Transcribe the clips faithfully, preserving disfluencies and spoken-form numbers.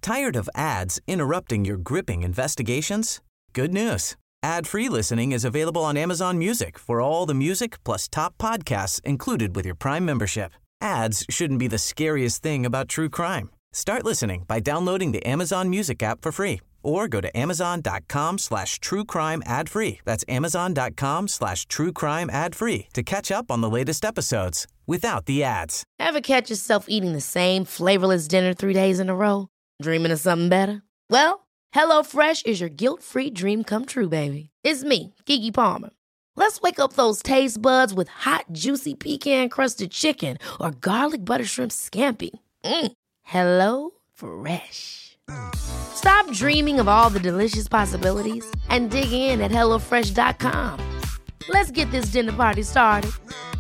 Tired of ads interrupting your gripping investigations? Good news. Ad-free listening is available on Amazon Music for all the music plus top podcasts included with your Prime membership. Ads shouldn't be the scariest thing about true crime. Start listening by downloading the Amazon Music app for free or go to amazon.com slash true crime ad free. That's amazon.com slash true crime ad free to catch up on the latest episodes without the ads. Ever catch yourself eating the same flavorless dinner three days in a row? Dreaming of something better? Well, HelloFresh is your guilt-free dream come true, baby. It's me, Keke Palmer. Let's wake up those taste buds with hot, juicy pecan-crusted chicken or garlic butter shrimp scampi. Mm. Hello Fresh. Stop dreaming of all the delicious possibilities and dig in at hello fresh dot com. Let's get this dinner party started.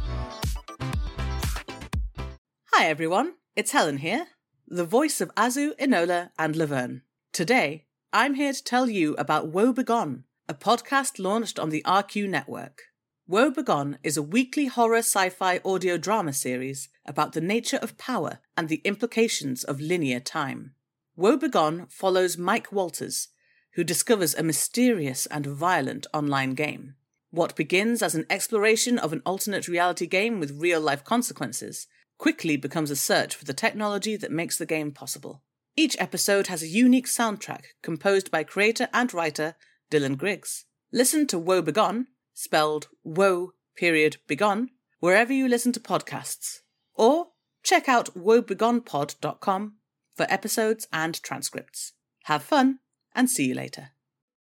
Hi everyone, it's Helen here, the voice of Azu, Enola and Laverne. Today, I'm here to tell you about Woe Begone, a podcast launched on the R Q network. Woe Begone is a weekly horror sci-fi audio drama series about the nature of power and the implications of linear time. Woe Begone follows Mike Walters, who discovers a mysterious and violent online game. What begins as an exploration of an alternate reality game with real-life consequences quickly becomes a search for the technology that makes the game possible. Each episode has a unique soundtrack composed by creator and writer Dylan Griggs. Listen to Woe Begone, spelled Woe period Begone, wherever you listen to podcasts. Or check out woe begone pod dot com for episodes and transcripts. Have fun, and see you later.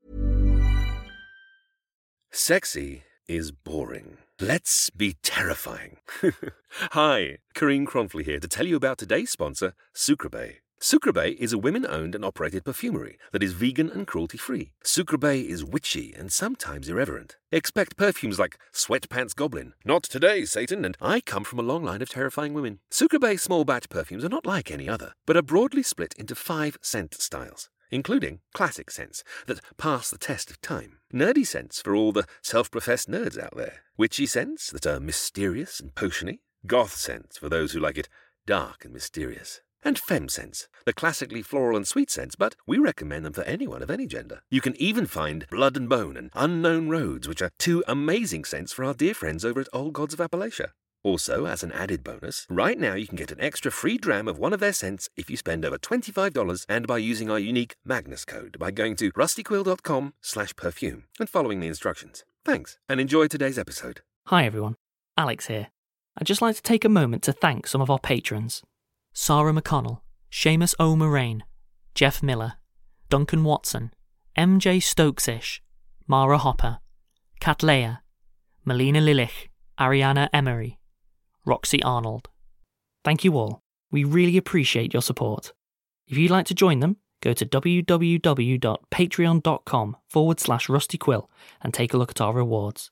Sexy is boring. Let's be terrifying. Hi, Karine Cronfley here to tell you about today's sponsor, Sucreabeille. Sucreabeille is a women-owned and operated perfumery that is vegan and cruelty-free. Sucreabeille is witchy and sometimes irreverent. Expect perfumes like Sweatpants Goblin, Not Today, Satan, and I come from a long line of terrifying women. Sucreabeille small-batch perfumes are not like any other, but are broadly split into five scent styles, including classic scents that pass the test of time, nerdy scents for all the self-professed nerds out there, witchy scents that are mysterious and potiony, goth scents for those who like it dark and mysterious, and femme scents, the classically floral and sweet scents, but we recommend them for anyone of any gender. You can even find Blood and Bone and Unknown Roads, which are two amazing scents for our dear friends over at Old Gods of Appalachia. Also, as an added bonus, right now you can get an extra free dram of one of their scents if you spend over twenty-five dollars and by using our unique Magnus code by going to rustyquill.com slash perfume and following the instructions. Thanks, and enjoy today's episode. Hi everyone, Alex here. I'd just like to take a moment to thank some of our patrons. Sarah McConnell, Seamus O. Moraine, Jeff Miller, Duncan Watson, M J Stokesish, Mara Hopper, Catlea, Melina Lilich, Ariana Emery, Roxy Arnold. Thank you all. We really appreciate your support. If you'd like to join them, go to www.patreon.com forward slash rustyquill and take a look at our rewards.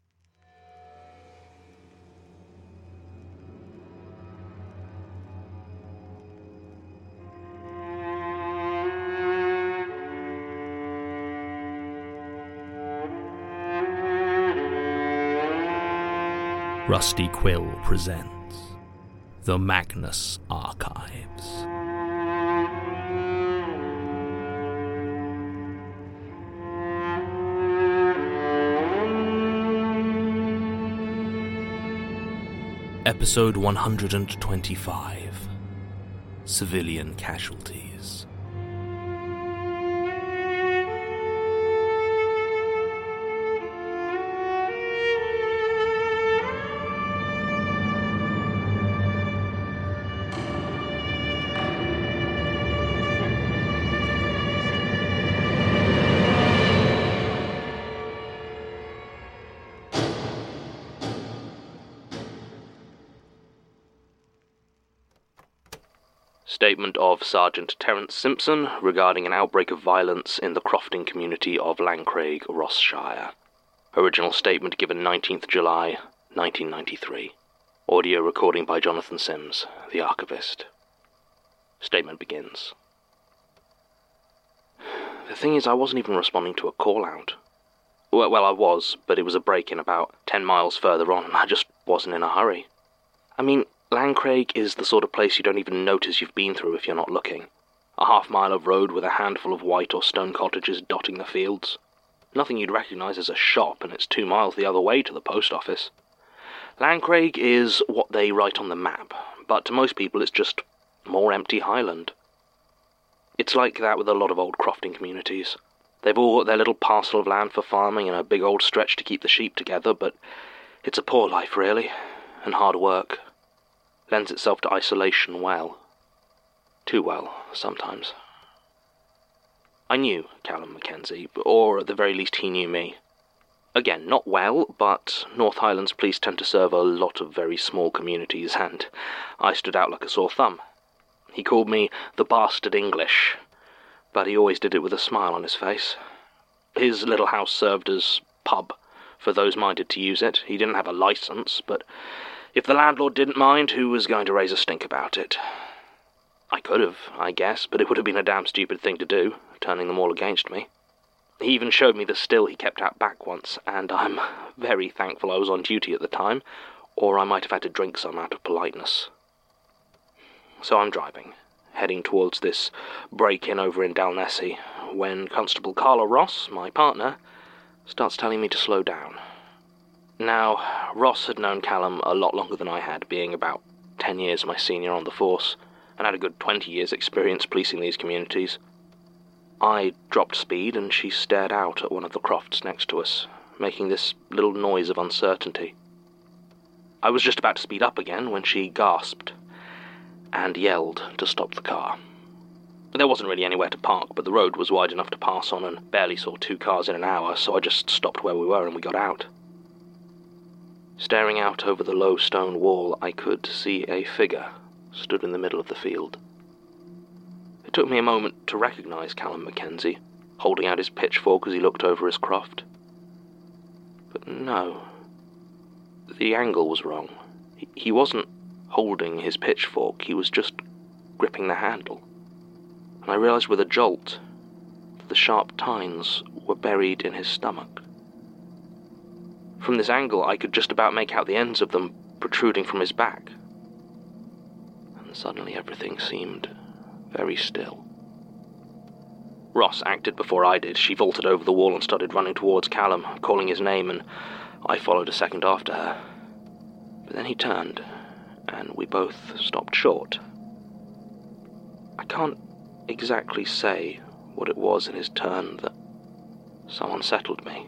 Rusty Quill presents The Magnus Archives. Episode one hundred twenty-five, Civilian Casualties. Statement of Sergeant Terence Simpson regarding an outbreak of violence in the crofting community of Lancraig, Rossshire. Original statement given nineteenth of July, nineteen ninety-three. Audio recording by Jonathan Sims, the archivist. Statement begins. The thing is, I wasn't even responding to a call-out. Well, well, I was, but it was a break-in about ten miles further on, and I just wasn't in a hurry. I mean, Lancraig is the sort of place you don't even notice you've been through if you're not looking. A half mile of road with a handful of white or stone cottages dotting the fields. Nothing you'd recognise as a shop, and it's two miles the other way to the post office. Llancraig is what they write on the map, but to most people it's just more empty highland. It's like that with a lot of old crofting communities. They've all got their little parcel of land for farming and a big old stretch to keep the sheep together, but it's a poor life, really, and hard work. Lends itself to isolation well. Too well, sometimes. I knew Callum Mackenzie, or at the very least he knew me. Again, not well, but North Highlands police tend to serve a lot of very small communities, and I stood out like a sore thumb. He called me the bastard English, but he always did it with a smile on his face. His little house served as pub for those minded to use it. He didn't have a licence, but if the landlord didn't mind, who was going to raise a stink about it? I could have, I guess, but it would have been a damn stupid thing to do, turning them all against me. He even showed me the still he kept out back once, and I'm very thankful I was on duty at the time, or I might have had to drink some out of politeness. So I'm driving, heading towards this break-in over in Dalnessie, when Constable Carla Ross, my partner, starts telling me to slow down. Now, Ross had known Callum a lot longer than I had, being about ten years my senior on the force, and had a good twenty years' experience policing these communities. I dropped speed, and she stared out at one of the crofts next to us, making this little noise of uncertainty. I was just about to speed up again when she gasped and yelled to stop the car. There wasn't really anywhere to park, but the road was wide enough to pass on and barely saw two cars in an hour, so I just stopped where we were and we got out. Staring out over the low stone wall, I could see a figure stood in the middle of the field. It took me a moment to recognise Callum Mackenzie, holding out his pitchfork as he looked over his croft. But no, the angle was wrong. He, he wasn't holding his pitchfork, he was just gripping the handle. And I realised with a jolt that the sharp tines were buried in his stomach. From this angle, I could just about make out the ends of them protruding from his back. And suddenly everything seemed very still. Ross acted before I did. She vaulted over the wall and started running towards Callum, calling his name, and I followed a second after her. But then he turned, and we both stopped short. I can't exactly say what it was in his turn that so unsettled me.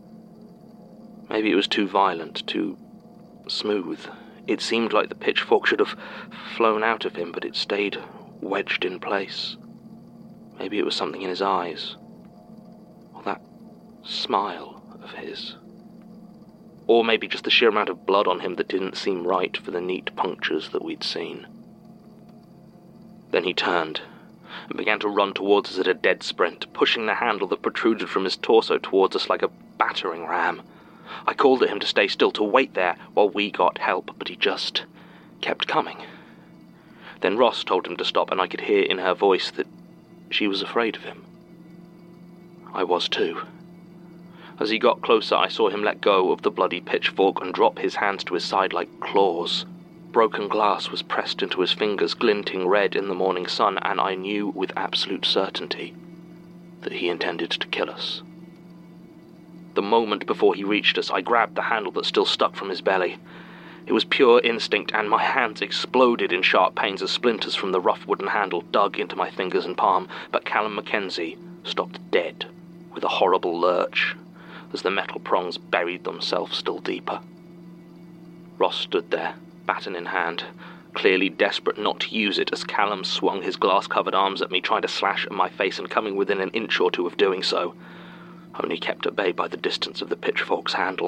Maybe it was too violent, too smooth. It seemed like the pitchfork should have flown out of him, but it stayed wedged in place. Maybe it was something in his eyes, or that smile of his. Or maybe just the sheer amount of blood on him that didn't seem right for the neat punctures that we'd seen. Then he turned and began to run towards us at a dead sprint, pushing the handle that protruded from his torso towards us like a battering ram. I called at him to stay still, to wait there while we got help, but he just kept coming. Then Ross told him to stop, and I could hear in her voice that she was afraid of him. I was too. As he got closer, I saw him let go of the bloody pitchfork and drop his hands to his side like claws. Broken glass was pressed into his fingers, glinting red in the morning sun, and I knew with absolute certainty that he intended to kill us. The moment before he reached us, I grabbed the handle that still stuck from his belly. It was pure instinct, and my hands exploded in sharp pains as splinters from the rough wooden handle dug into my fingers and palm, but Callum Mackenzie stopped dead with a horrible lurch as the metal prongs buried themselves still deeper. Ross stood there, baton in hand, clearly desperate not to use it as Callum swung his glass-covered arms at me, trying to slash at my face and coming within an inch or two of doing so, only kept at bay by the distance of the pitchfork's handle.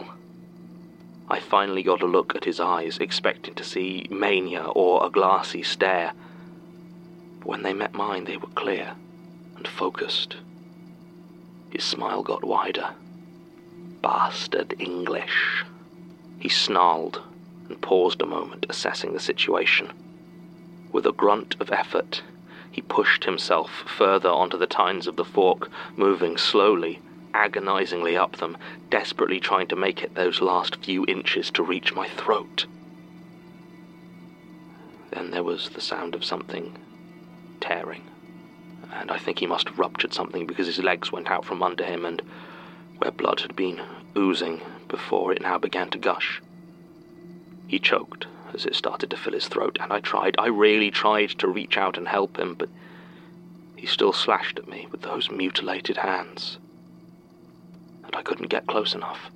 I finally got a look at his eyes, expecting to see mania or a glassy stare. But when they met mine, they were clear and focused. His smile got wider. Bastard English. He snarled and paused a moment, assessing the situation. With a grunt of effort, he pushed himself further onto the tines of the fork, moving slowly, agonizingly up them, desperately trying to make it those last few inches to reach my throat. Then there was the sound of something tearing, and I think he must have ruptured something because his legs went out from under him, and where blood had been oozing before, it now began to gush. He choked as it started to fill his throat, and I tried, I really tried to reach out and help him, but he still slashed at me with those mutilated hands, and I couldn't get close enough.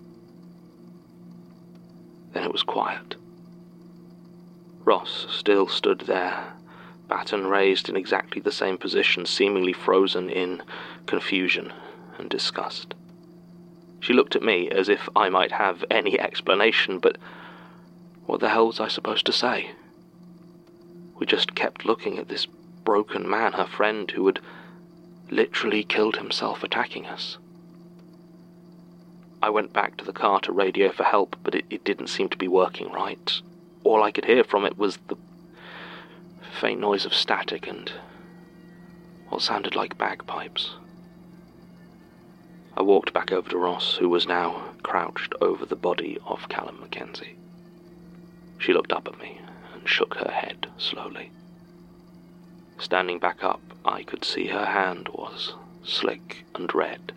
Then it was quiet. Ross still stood there, baton raised in exactly the same position, seemingly frozen in confusion and disgust. She looked at me as if I might have any explanation, but what the hell was I supposed to say? We just kept looking at this broken man, her friend, who had literally killed himself attacking us. I went back to the car to radio for help, but it, it didn't seem to be working right. All I could hear from it was the faint noise of static and what sounded like bagpipes. I walked back over to Ross, who was now crouched over the body of Callum Mackenzie. She looked up at me and shook her head slowly. Standing back up, I could see her hand was slick and red.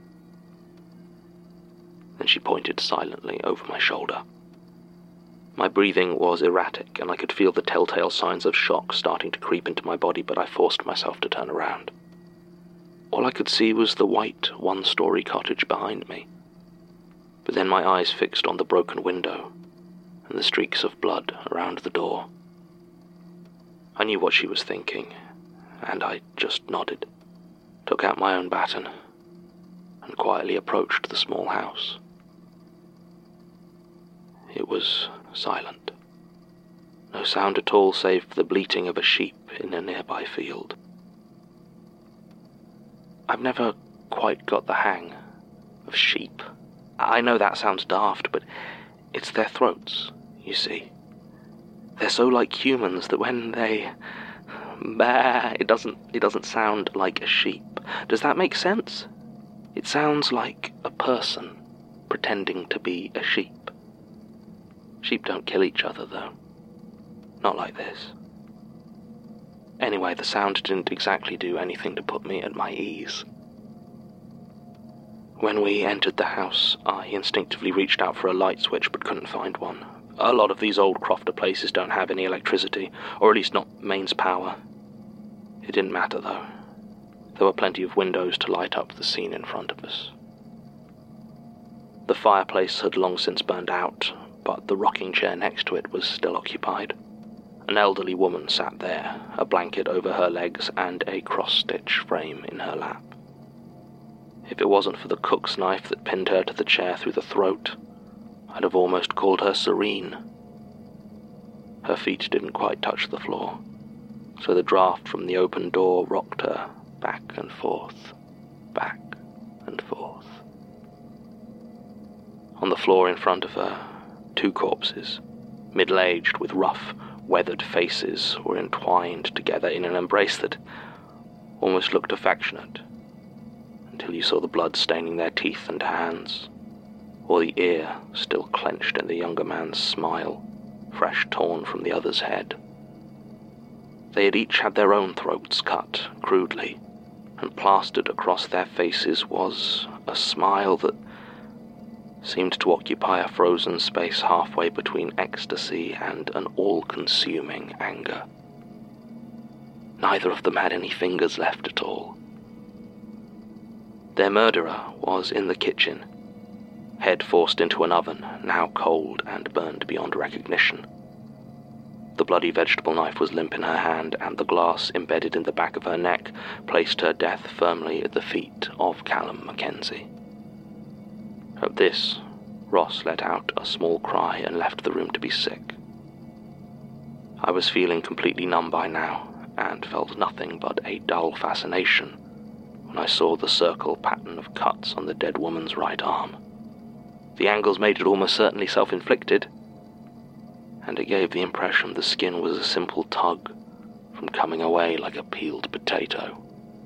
Then she pointed silently over my shoulder. My breathing was erratic, and I could feel the telltale signs of shock starting to creep into my body, but I forced myself to turn around. All I could see was the white, one-story cottage behind me. But then my eyes fixed on the broken window and the streaks of blood around the door. I knew what she was thinking, and I just nodded, took out my own baton, and quietly approached the small house. It was silent. No sound at all save the bleating of a sheep in a nearby field. I've never quite got the hang of sheep. I know that sounds daft, but it's their throats, you see. They're so like humans that when they... bah, it doesn't, it doesn't sound like a sheep. Does that make sense? It sounds like a person pretending to be a sheep. Sheep don't kill each other, though. Not like this. Anyway, the sound didn't exactly do anything to put me at my ease. When we entered the house, I instinctively reached out for a light switch but couldn't find one. A lot of these old crofter places don't have any electricity, or at least not mains power. It didn't matter, though. There were plenty of windows to light up the scene in front of us. The fireplace had long since burned out, but the rocking chair next to it was still occupied. An elderly woman sat there, a blanket over her legs and a cross-stitch frame in her lap. If it wasn't for the cook's knife that pinned her to the chair through the throat, I'd have almost called her serene. Her feet didn't quite touch the floor, so the draft from the open door rocked her back and forth, back and forth. On the floor in front of her, two corpses, middle-aged with rough, weathered faces, were entwined together in an embrace that almost looked affectionate, until you saw the blood staining their teeth and hands, or the ear still clenched in the younger man's smile, fresh torn from the other's head. They had each had their own throats cut crudely, and plastered across their faces was a smile that seemed to occupy a frozen space halfway between ecstasy and an all-consuming anger. Neither of them had any fingers left at all. Their murderer was in the kitchen, head forced into an oven, now cold and burned beyond recognition. The bloody vegetable knife was limp in her hand, and the glass embedded in the back of her neck placed her death firmly at the feet of Callum Mackenzie. At this, Ross let out a small cry and left the room to be sick. I was feeling completely numb by now, and felt nothing but a dull fascination when I saw the circle pattern of cuts on the dead woman's right arm. The angles made it almost certainly self-inflicted, and it gave the impression the skin was a simple tug from coming away like a peeled potato.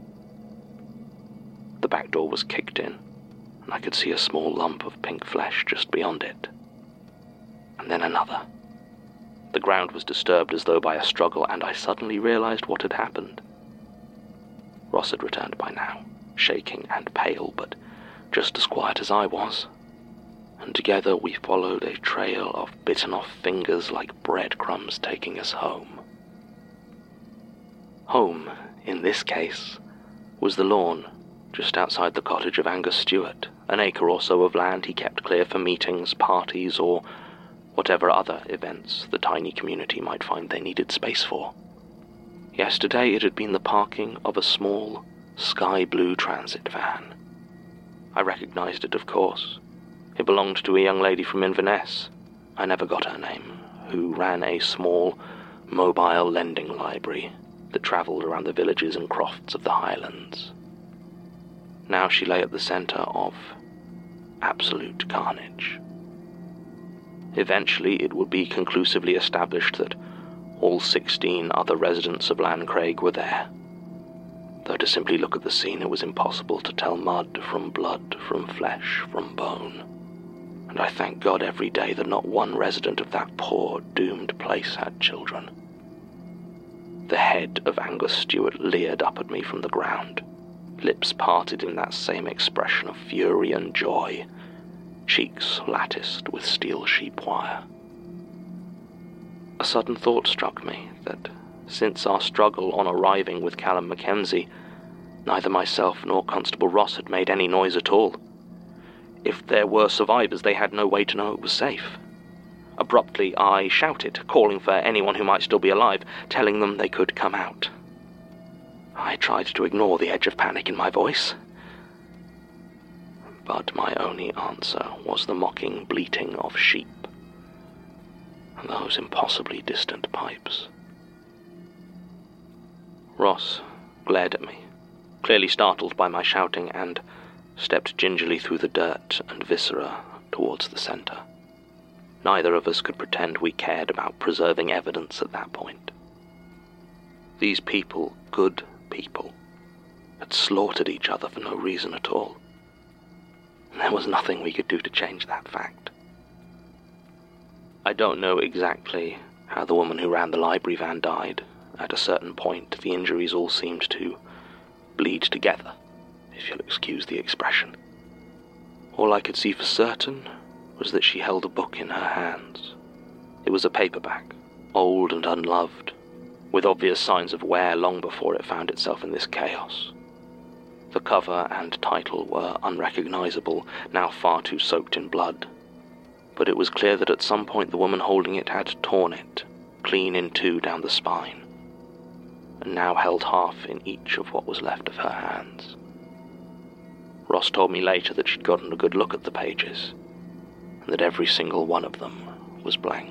The back door was kicked in, and I could see a small lump of pink flesh just beyond it. And then another. The ground was disturbed as though by a struggle, and I suddenly realized what had happened. Ross had returned by now, shaking and pale, but just as quiet as I was. And together we followed a trail of bitten-off fingers like breadcrumbs taking us home. Home, in this case, was the lawn, just outside the cottage of Angus Stewart, an acre or so of land he kept clear for meetings, parties, or whatever other events the tiny community might find they needed space for. Yesterday it had been the parking of a small, sky-blue transit van. I recognized it, of course. It belonged to a young lady from Inverness, I never got her name, who ran a small, mobile lending library that travelled around the villages and crofts of the Highlands. Now she lay at the centre of absolute carnage. Eventually it would be conclusively established that all sixteen other residents of Lancraig were there, though to simply look at the scene it was impossible to tell mud from blood, from flesh, from bone. And I thank God every day that not one resident of that poor, doomed place had children. The head of Angus Stewart leered up at me from the ground, lips parted in that same expression of fury and joy, cheeks latticed with steel sheep wire. A sudden thought struck me that, since our struggle on arriving with Callum Mackenzie, neither myself nor Constable Ross had made any noise at all. If there were survivors, they had no way to know it was safe. Abruptly, I shouted, calling for anyone who might still be alive, telling them they could come out. I tried to ignore the edge of panic in my voice, but my only answer was the mocking bleating of sheep and those impossibly distant pipes. Ross glared at me, clearly startled by my shouting, and stepped gingerly through the dirt and viscera towards the centre. Neither of us could pretend we cared about preserving evidence at that point. These people, good people, had slaughtered each other for no reason at all. And there was nothing we could do to change that fact. I don't know exactly how the woman who ran the library van died. At a certain point, the injuries all seemed to bleed together, if you'll excuse the expression. All I could see for certain was that she held a book in her hands. It was a paperback, old and unloved, with obvious signs of wear long before it found itself in this chaos. The cover and title were unrecognizable, now far too soaked in blood, but it was clear that at some point the woman holding it had torn it, clean in two down the spine, and now held half in each of what was left of her hands. Ross told me later that she'd gotten a good look at the pages, and that every single one of them was blank.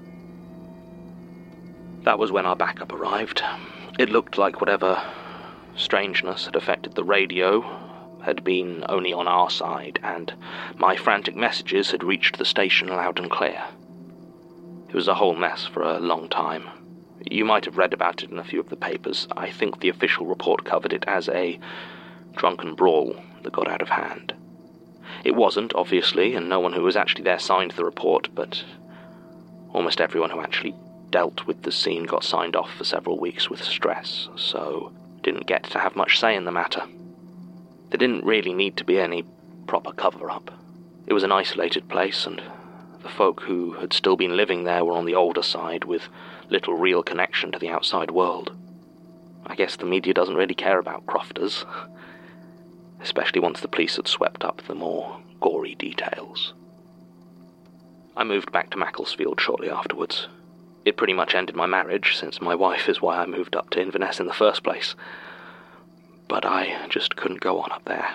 That was when our backup arrived. It looked like whatever strangeness had affected the radio had been only on our side, and my frantic messages had reached the station loud and clear. It was a whole mess for a long time. You might have read about it in a few of the papers. I think the official report covered it as a drunken brawl that got out of hand. It wasn't, obviously, and no one who was actually there signed the report, but almost everyone who actually dealt with the scene got signed off for several weeks with stress, so didn't get to have much say in the matter. There didn't really need to be any proper cover-up. It was an isolated place, and the folk who had still been living there were on the older side with little real connection to the outside world. I guess the media doesn't really care about crofters, especially once the police had swept up the more gory details. I moved back to Macclesfield shortly afterwards. It pretty much ended my marriage, since my wife is why I moved up to Inverness in the first place. But I just couldn't go on up there.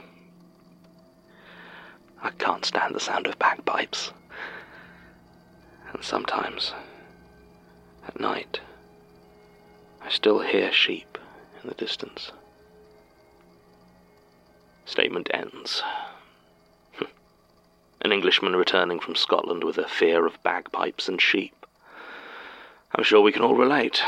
I can't stand the sound of bagpipes. And sometimes, at night, I still hear sheep in the distance. Statement ends. An Englishman returning from Scotland with a fear of bagpipes and sheep. I'm sure we can all relate.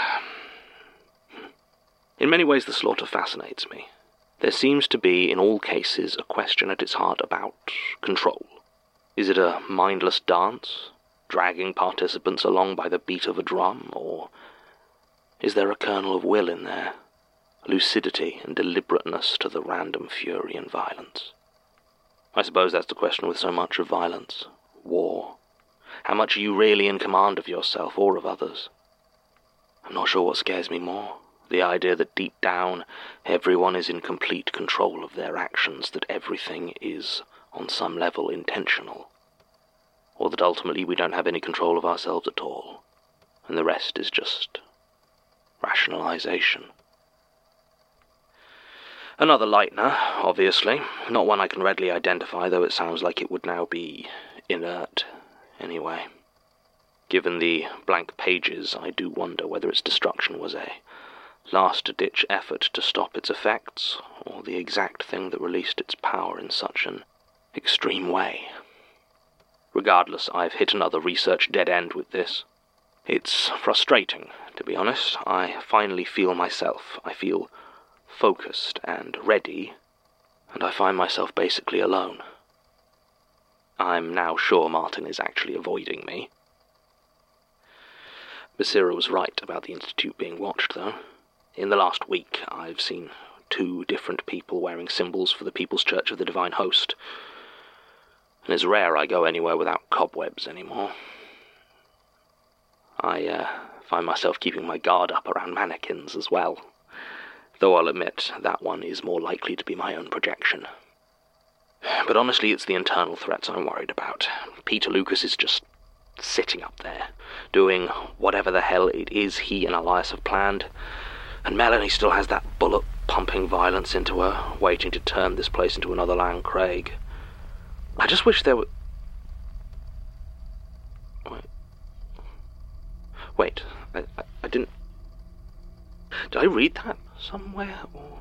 In many ways, the slaughter fascinates me. There seems to be, in all cases, a question at its heart about control. Is it a mindless dance, dragging participants along by the beat of a drum, or is there a kernel of will in there, lucidity and deliberateness to the random fury and violence. I suppose that's the question with so much of violence. War. How much are you really in command of yourself or of others? I'm not sure what scares me more. The idea that deep down, everyone is in complete control of their actions, that everything is, on some level, intentional. Or that ultimately we don't have any control of ourselves at all, and the rest is just rationalization. Another lightener, obviously, not one I can readily identify, though it sounds like it would now be inert anyway. Given the blank pages, I do wonder whether its destruction was a last-ditch effort to stop its effects, or the exact thing that released its power in such an extreme way. Regardless, I've hit another research dead end with this. It's frustrating, to be honest. I finally feel myself. I feel focused and ready, and I find myself basically alone. I'm now sure Martin is actually avoiding me. Basira was right about the Institute being watched, though. In the last week, I've seen two different people wearing symbols for the People's Church of the Divine Host, and it's rare I go anywhere without cobwebs anymore. I uh, find myself keeping my guard up around mannequins as well, though I'll admit that one is more likely to be my own projection. But honestly, it's the internal threats I'm worried about. Peter Lucas is just sitting up there, doing whatever the hell it is he and Elias have planned, and Melanie still has that bullet pumping violence into her, waiting to turn this place into another Lan Craig. I just wish there were... Wait. Wait, I, I, I didn't... Did I read that somewhere, or...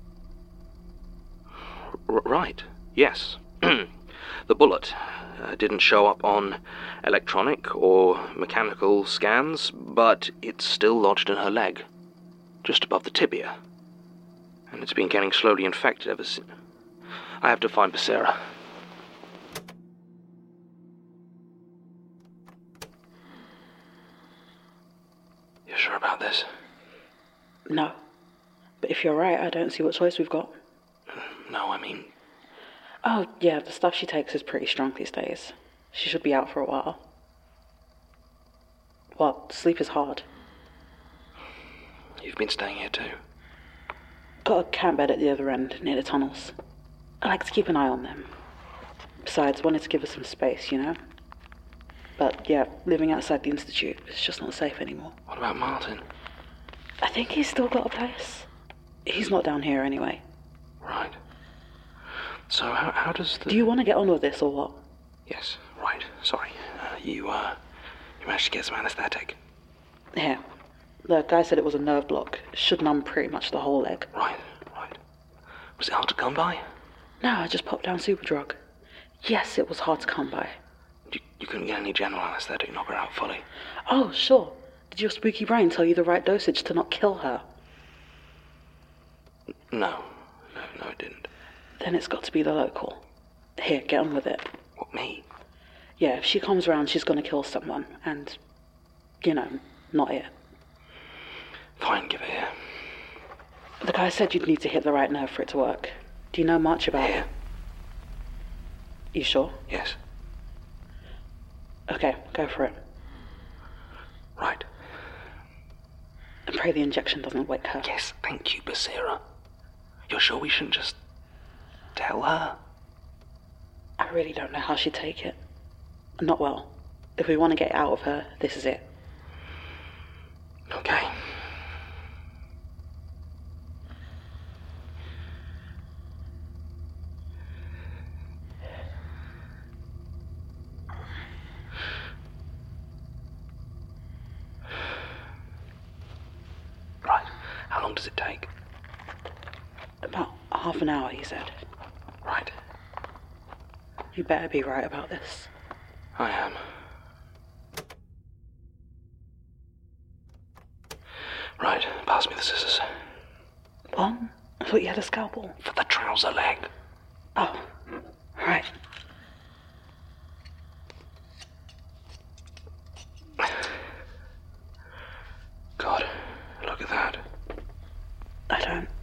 R- right, yes. The bullet uh, didn't show up on electronic or mechanical scans, but it's still lodged in her leg, just above the tibia. And it's been getting slowly infected ever since. I have to find Basira. You sure about this? No. But if you're right, I don't see what choice we've got. No, I mean... Oh, yeah, the stuff she takes is pretty strong these days. She should be out for a while. What? Sleep is hard. You've been staying here too? Got a camp bed at the other end, near the tunnels. I like to keep an eye on them. Besides, wanted to give us some space, you know? But, yeah, living outside the Institute is just not safe anymore. What about Martin? I think he's still got a place. He's not down here anyway. Right. So how, how does the... Do you want to get on with this or what? Yes, right. Sorry. Uh, you, uh, you managed to get some anesthetic? Here. The guy said it was a nerve block. Should numb pretty much the whole leg. Right, right. Was it hard to come by? No, I just popped down Superdrug. Yes, it was hard to come by. You, you couldn't get any general anesthetic, knock her out fully? Oh, sure. Did your spooky brain tell you the right dosage to not kill her? No. No, no, it didn't. Then it's got to be the local. Here, get on with it. What, me? Yeah, if she comes around, she's gonna kill someone. And, you know, not it. Fine, give it here. The guy said you'd need to hit the right nerve for it to work. Do you know much about Here. it? You sure? Yes. Okay, go for it. Right. And pray the injection doesn't wake her. Yes, thank you, Basira. You're sure we shouldn't just tell her? I really don't know how she'd take it. Not well. If we want to get out of her, this is it. Okay. Right. How long does it take? About half an hour, he said. Right. You better be right about this. I am. Right, pass me the scissors. What? I thought you had a scalpel. For the trouser leg. Oh, right. God, look at that. I don't.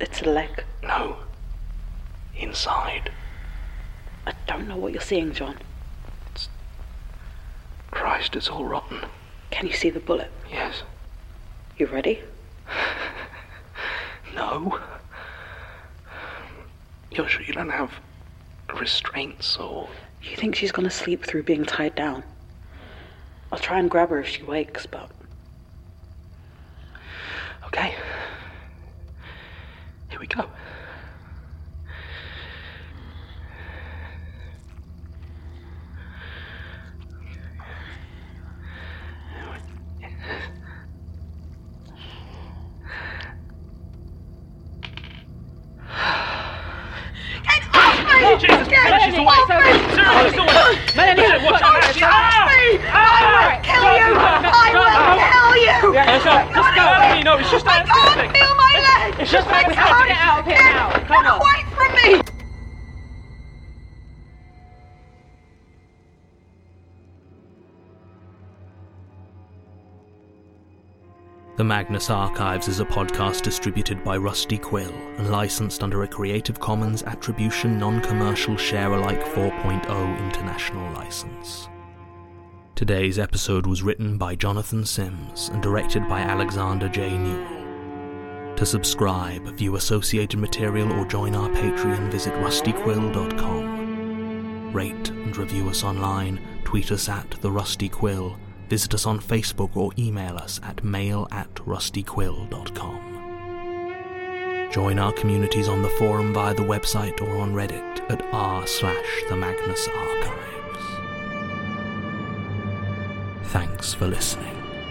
It's a leg. No. Inside. I don't know what you're seeing, John. It's... Christ, it's all rotten. Can you see the bullet? Yes. You ready? No. You're sure you don't have restraints or... You think she's gonna sleep through being tied down? I'll try and grab her if she wakes, but... Okay. Here we go. Jesus Christ, she's away! Sarah, she's away! Melanie, watch out! She's me! I will kill you! I will kill you! Just go! You know, it's just I can't feel my leg! It's just like we have to get out of here now! Come on! Away from me! The Magnus Archives is a podcast distributed by Rusty Quill and licensed under a Creative Commons Attribution Non-Commercial Share-alike four point oh international license. Today's episode was written by Jonathan Sims and directed by Alexander J. Newell. To subscribe, view associated material or join our Patreon, visit rusty quill dot com. Rate and review us online, tweet us at The Rusty Quill, visit us on Facebook or email us at mail at rusty quill dot com. Join our communities on the forum via the website or on Reddit at r slash the Magnus Archives. Thanks for listening.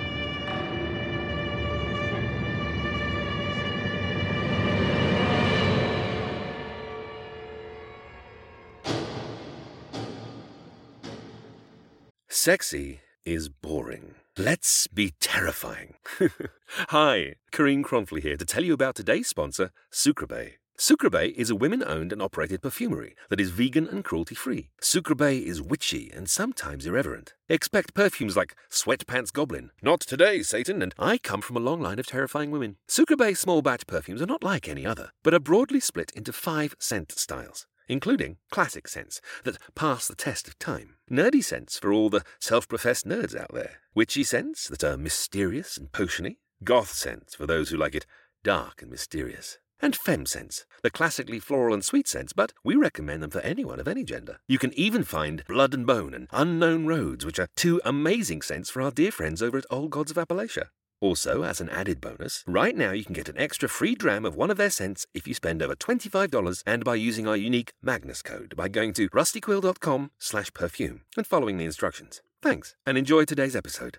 Sexy is boring. Let's be terrifying. Hi, Karine Cronfley here to tell you about today's sponsor, Sucreabeille. Sucreabeille is a women-owned and operated perfumery that is vegan and cruelty-free. Sucreabeille is witchy and sometimes irreverent. Expect perfumes like Sweatpants Goblin, Not Today, Satan, and I Come From a Long Line of Terrifying Women. Sucreabeille small batch perfumes are not like any other, but are broadly split into five scent styles, including classic scents that pass the test of time, nerdy scents for all the self-professed nerds out there, witchy scents that are mysterious and potiony, goth scents for those who like it dark and mysterious, and femme scents, the classically floral and sweet scents, but we recommend them for anyone of any gender. You can even find Blood and Bone and Unknown Roads, which are two amazing scents for our dear friends over at Old Gods of Appalachia. Also, as an added bonus, right now you can get an extra free dram of one of their scents if you spend over twenty-five dollars and by using our unique Magnus code by going to rusty quill dot com slash perfume and following the instructions. Thanks, and enjoy today's episode.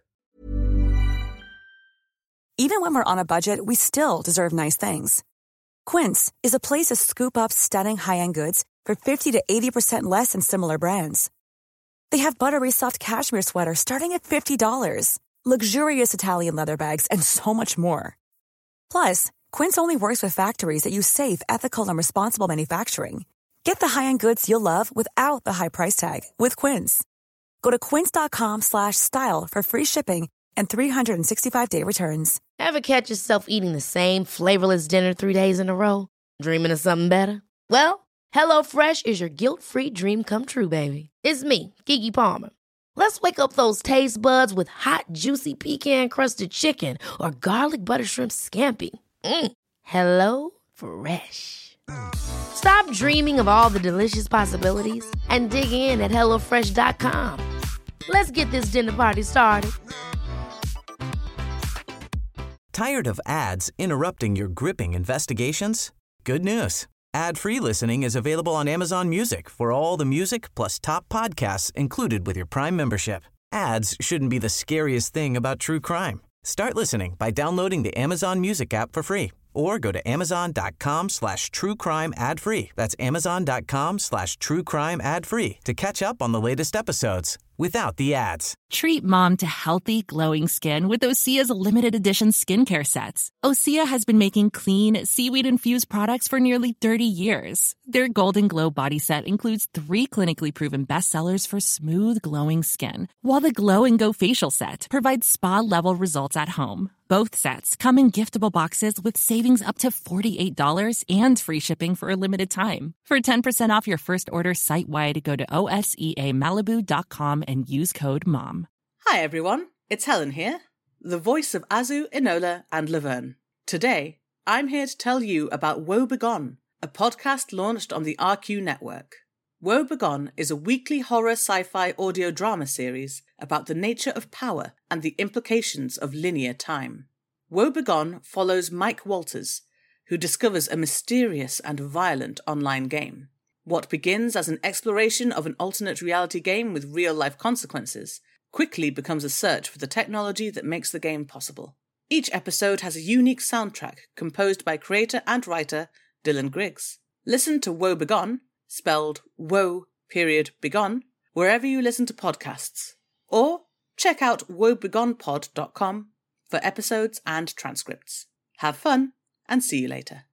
Even when we're on a budget, we still deserve nice things. Quince is a place to scoop up stunning high-end goods for fifty to eighty percent less than similar brands. They have buttery soft cashmere sweaters starting at fifty dollars. Luxurious Italian leather bags, and so much more. Plus, Quince only works with factories that use safe, ethical, and responsible manufacturing. Get the high-end goods you'll love without the high price tag with Quince. Go to quince dot com slash style for free shipping and three sixty-five day returns. Ever catch yourself eating the same flavorless dinner three days in a row? Dreaming of something better? Well, HelloFresh is your guilt-free dream come true, baby. It's me, Keke Palmer. Let's wake up those taste buds with hot, juicy pecan-crusted chicken or garlic butter shrimp scampi. Mm. Hello Fresh. Stop dreaming of all the delicious possibilities and dig in at hello fresh dot com. Let's get this dinner party started. Tired of ads interrupting your gripping investigations? Good news. Ad-free listening is available on Amazon Music for all the music plus top podcasts included with your Prime membership. Ads shouldn't be the scariest thing about true crime. Start listening by downloading the Amazon Music app for free or go to amazon.com slash true crime ad free. That's amazon.com slash true crime ad free to catch up on the latest episodes without the ads. Treat mom to healthy, glowing skin with Osea's limited edition skincare sets. Osea has been making clean, seaweed-infused products for nearly thirty years. Their Golden Glow body set includes three clinically proven bestsellers for smooth, glowing skin, while the Glow and Go facial set provides spa-level results at home. Both sets come in giftable boxes with savings up to forty-eight dollars and free shipping for a limited time. For ten percent off your first order site-wide, go to O S E A Malibu dot com and use code MOM. Hi everyone, it's Helen here, the voice of Azu, Enola and Laverne. Today, I'm here to tell you about Woe Begone, a podcast launched on the R Q network. Woe Begone is a weekly horror sci-fi audio drama series about the nature of power and the implications of linear time. Woe Begone follows Mike Walters, who discovers a mysterious and violent online game. What begins as an exploration of an alternate reality game with real-life consequences quickly becomes a search for the technology that makes the game possible. Each episode has a unique soundtrack composed by creator and writer Dylan Griggs. Listen to Woe Begone, spelled woe period begone, wherever you listen to podcasts. Or check out woe begone pod dot com for episodes and transcripts. Have fun, and see you later.